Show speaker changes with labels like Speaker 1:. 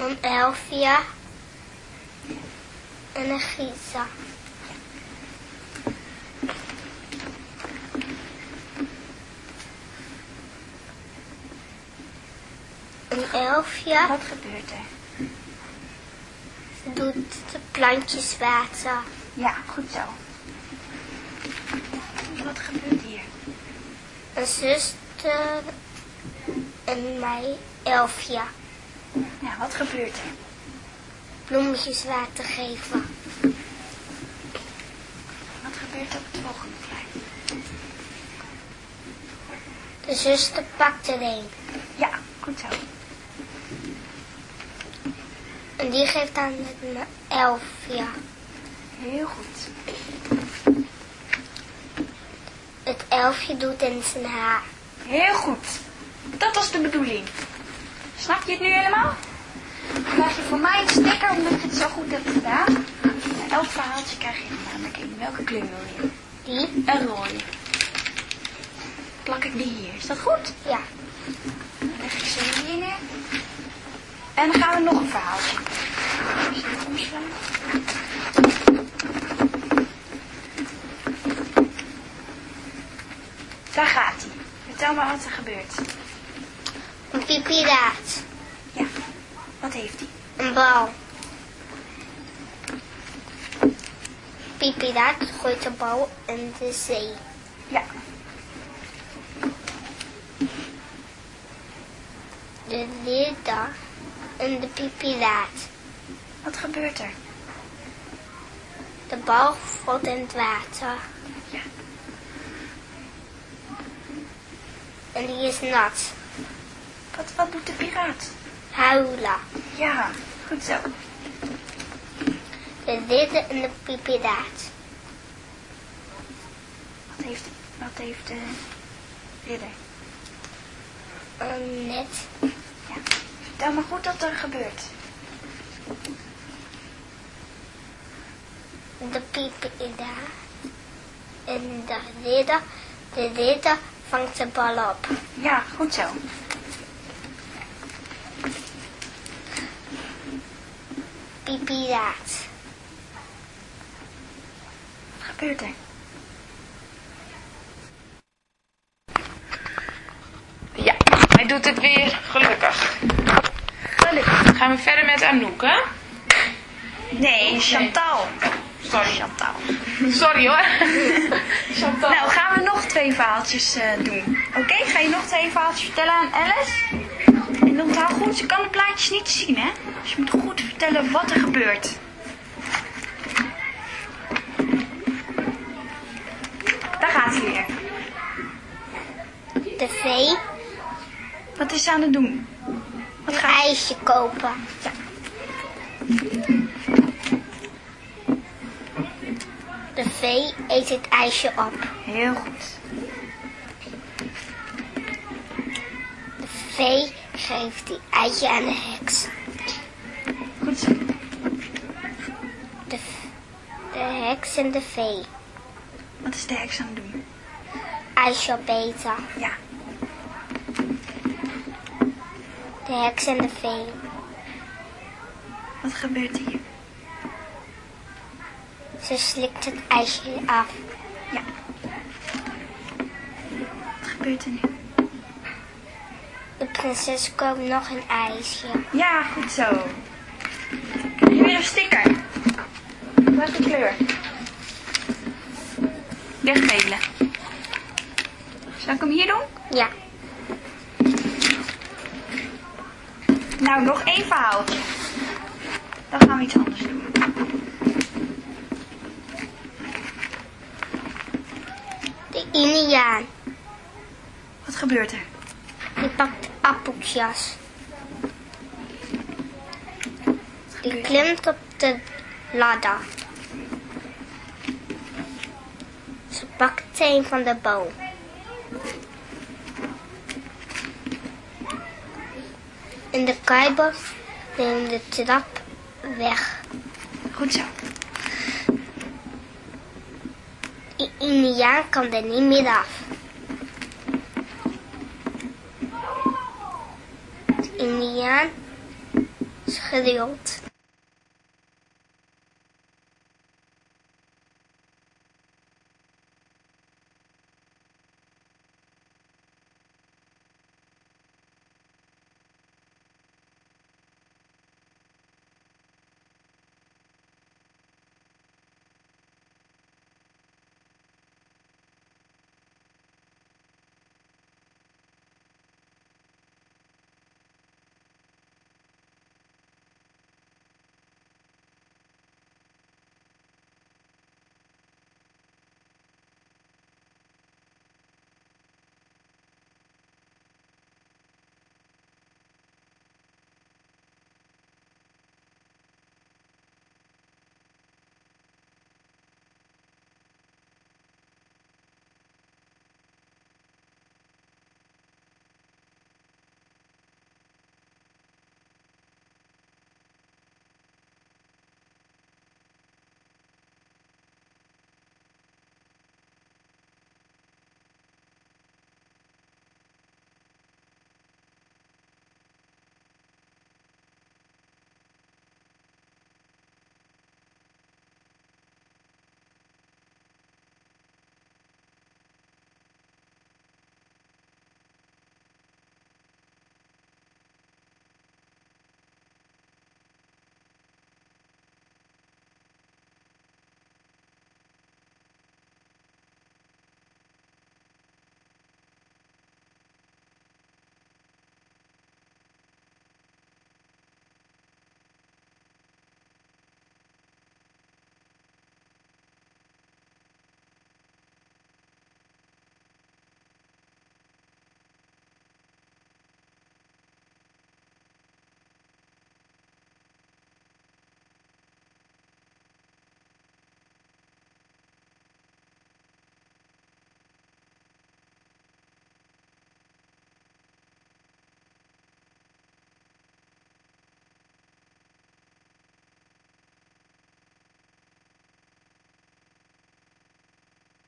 Speaker 1: Een elfje. En een Giza. Een elfje.
Speaker 2: Wat gebeurt er?
Speaker 1: Doet de plantjes water.
Speaker 2: Ja, goed zo. Wat gebeurt hier?
Speaker 1: Een zuster en mij elfje.
Speaker 2: Ja, wat gebeurt er?
Speaker 1: Bloemetjes water geven.
Speaker 2: Wat gebeurt er op het volgende plaatje?
Speaker 1: De zuster pakt er een.
Speaker 2: Ja, goed zo.
Speaker 1: En die geeft aan het elfje.
Speaker 2: Heel goed.
Speaker 1: Het elfje doet in zijn haar.
Speaker 2: Heel goed. Dat was de bedoeling. Snap je het nu helemaal? Dan krijg je van mij een sticker omdat je het zo goed hebt gedaan. Na elk verhaaltje krijg je een aanmerking. Welke kleur wil je?
Speaker 1: Die?
Speaker 2: Een rode. Plak ik die hier. Is dat goed?
Speaker 1: Ja.
Speaker 2: Dan leg ik ze hier neer. En dan gaan we nog een verhaaltje. Even omslaan. Daar gaat hij. Vertel maar wat er gebeurt.
Speaker 1: Een pipiraat.
Speaker 2: Ja, wat heeft hij?
Speaker 1: Een bal. Pipiraat gooit de bal in de zee.
Speaker 2: Ja.
Speaker 1: De ridder en de pipiraat.
Speaker 2: Wat gebeurt er?
Speaker 1: De bal valt in het water.
Speaker 2: Ja.
Speaker 1: En die is nat.
Speaker 2: Wat doet de piraat?
Speaker 1: Huilen.
Speaker 2: Ja, goed zo.
Speaker 1: De ridder en de pipiraat.
Speaker 2: Wat heeft de ridder?
Speaker 1: Een net.
Speaker 2: Ja. Vertel maar goed wat er gebeurt.
Speaker 1: De pipiraat en de ridder. De ridder vangt de bal op.
Speaker 2: Ja, goed zo.
Speaker 1: Pipiraat.
Speaker 2: Wat gebeurt er?
Speaker 3: Ja, hij doet het weer. Gelukkig.
Speaker 2: Gelukkig.
Speaker 3: Gaan we verder met Anouk, hè?
Speaker 2: Nee, Chantal.
Speaker 3: Sorry.
Speaker 2: Chantal.
Speaker 3: Sorry hoor. Chantal.
Speaker 2: Nou, gaan we nog 2 verhaaltjes doen. Oké, ga je nog 2 verhaaltjes vertellen aan Alice? En onthoud goed, ze kan de plaatjes niet zien, hè? Dus je moet goed vertellen wat er gebeurt. Daar gaat ze weer.
Speaker 1: De vee.
Speaker 2: Wat is ze aan het doen? Wat
Speaker 1: Een
Speaker 2: gaat
Speaker 1: ijsje kopen.
Speaker 2: Ja.
Speaker 1: De vee eet het ijsje op.
Speaker 2: Heel goed.
Speaker 1: De vee geeft die ijsje aan de heks.
Speaker 2: Goed zo.
Speaker 1: De heks en de vee.
Speaker 2: Wat is de heks aan het doen?
Speaker 1: Ijsje opeten.
Speaker 2: Ja.
Speaker 1: De heks en de vee.
Speaker 2: Wat gebeurt hier?
Speaker 1: Ze slikt het ijsje af.
Speaker 2: Ja. Wat gebeurt er nu?
Speaker 1: De prinses koopt nog een ijsje.
Speaker 2: Ja, goed zo. Hier weer een sticker. Welke kleur? De gele. Zal ik hem hier doen?
Speaker 1: Ja.
Speaker 2: Nou, nog 1 verhaaltje. Dan gaan we iets anders doen.
Speaker 1: De Indiaan.
Speaker 2: Wat gebeurt er?
Speaker 1: Die pakt appeltjes. Die klimt op de ladder. Ze pakt een van de boom. En de kuiper neemt de trap weg.
Speaker 2: Goed zo.
Speaker 1: De Indiaan kan er niet meer af. De Indiaan gedeeld.